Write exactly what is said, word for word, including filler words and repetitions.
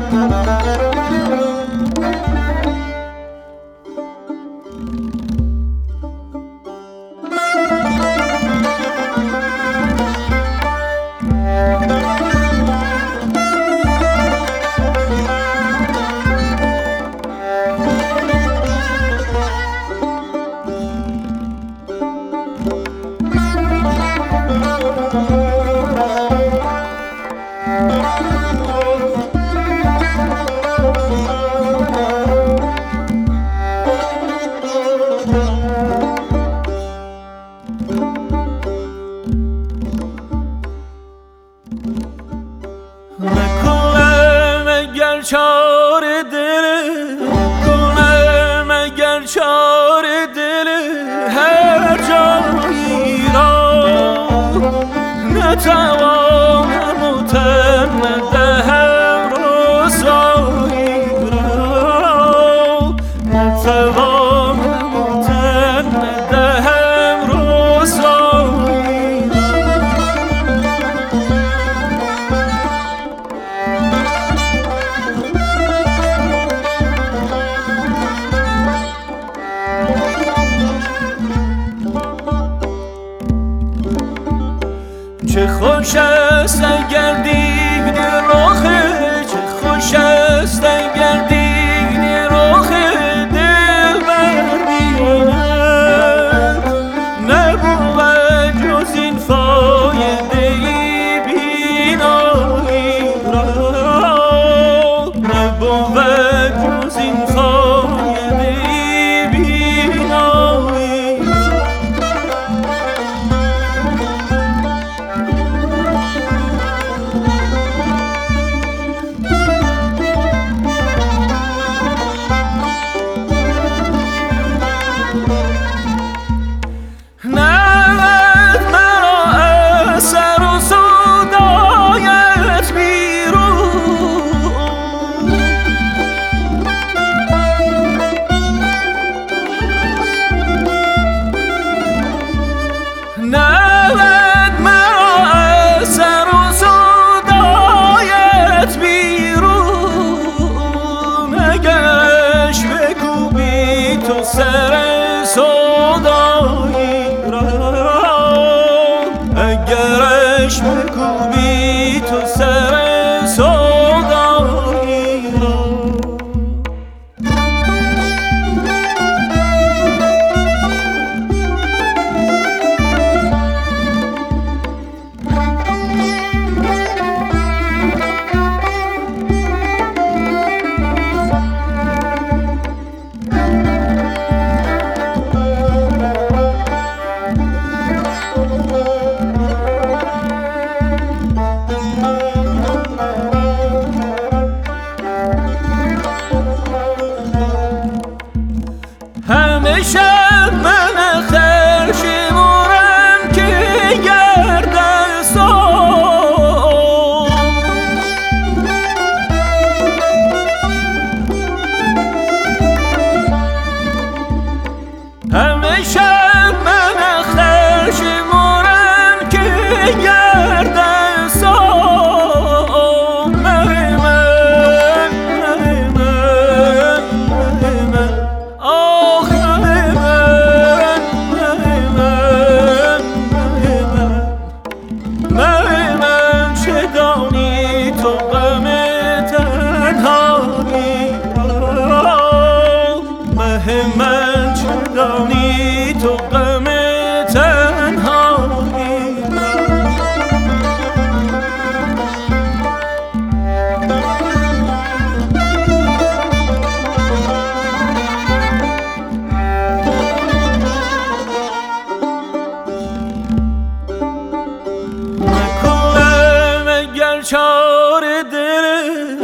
نکنم اگر چاره دل، کنم اگر چاره دل هر جایی را نتوانم و تن ندهم رسوایی را، نتوانم و تن ندهم رسوایی را. چه خوش است اگر دیدی رخ، چه خوش است اگر دیدی رخ دلبر بینم، نبود جز این فایده ای بینایی را، نبود جز این فایده ای بینایی را. نود مرا از سر و سودایت بیرون، اگرش بکوبی تو سر سودایی را، اگرش بکوبی تو سر سودایی را. همیشه من اختر شمارم که گرده سال، همیشه من اختر شمارم که گرده سال، مه من مه من مه من آخ مه من چه دانی تو غم تنهایی را، مه من چه دانی تو غم تنهایی را. نکنم اگر چاره دل،